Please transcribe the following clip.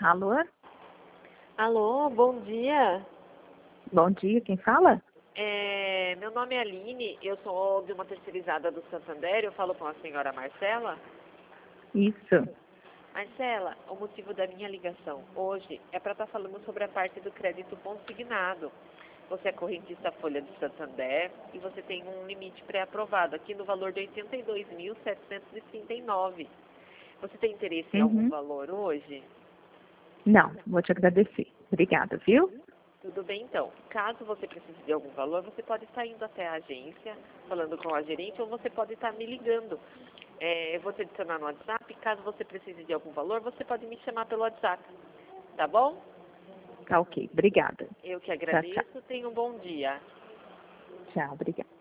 Alô? Alô, bom dia. Bom dia, quem fala? Meu nome é Aline, eu sou de uma terceirizada do Santander, eu falo com a senhora Marcela. Isso. Marcela, o motivo da minha ligação hoje é para estar falando sobre a parte do crédito consignado. Você é correntista Folha do Santander e você tem um limite pré-aprovado aqui no valor de R$ 82.739. Você tem interesse em algum valor hoje? Não, vou te agradecer. Obrigada, viu? Tudo bem, então. Caso você precise de algum valor, você pode estar indo até a agência, falando com a gerente, ou você pode estar me ligando. Eu vou te adicionar no WhatsApp. Caso você precise de algum valor, você pode me chamar pelo WhatsApp. Tá bom? Tá ok, obrigada. Eu que agradeço. Tchau. Tenha um bom dia. Tchau, obrigada.